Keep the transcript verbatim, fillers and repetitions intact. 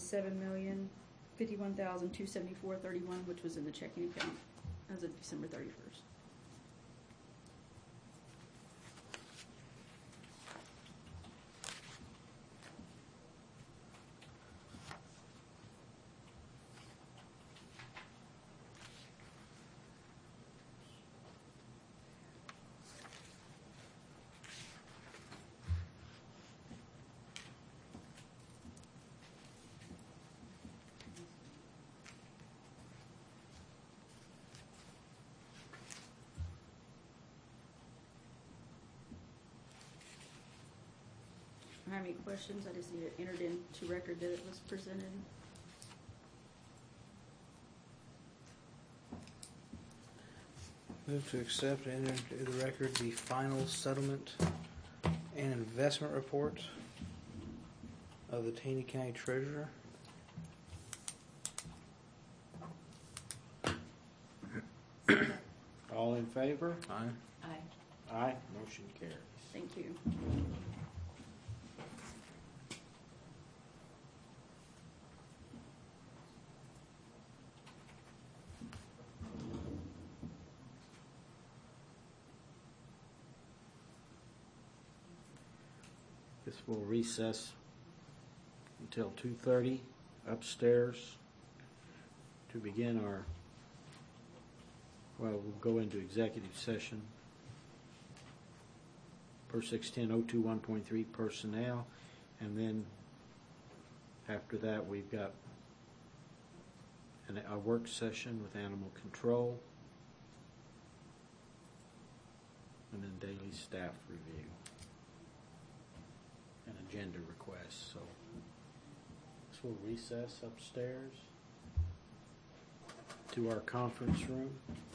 seven million, fifty-one thousand, two seventy-four, thirty-one, which was in the checking account as of December thirty-first. If I have any questions, I just need it entered into record that it was presented. Move to accept and enter into the record the final settlement and investment report of the Taney County Treasurer. All in favor? Aye. Aye. Aye. Motion carries. Thank you. This will recess until two thirty upstairs to begin our, well, we'll go into executive session per six ten oh two one point three personnel, and then after that we've got an, a work session with animal control, and then daily staff review and agenda requests. So this will recess upstairs to our conference room.